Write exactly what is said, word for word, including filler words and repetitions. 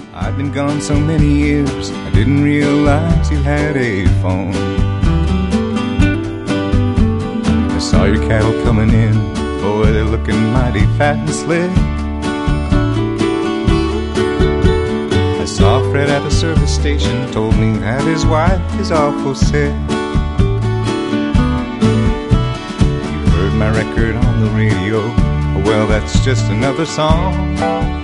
I've been gone so many years, I didn't realize you had a phone. I saw your cattle coming in, boy, they're looking mighty fat and slick. I saw Fred at the service station, told me that his wife is awful sick. You heard my record on the radio, well, that's just another song.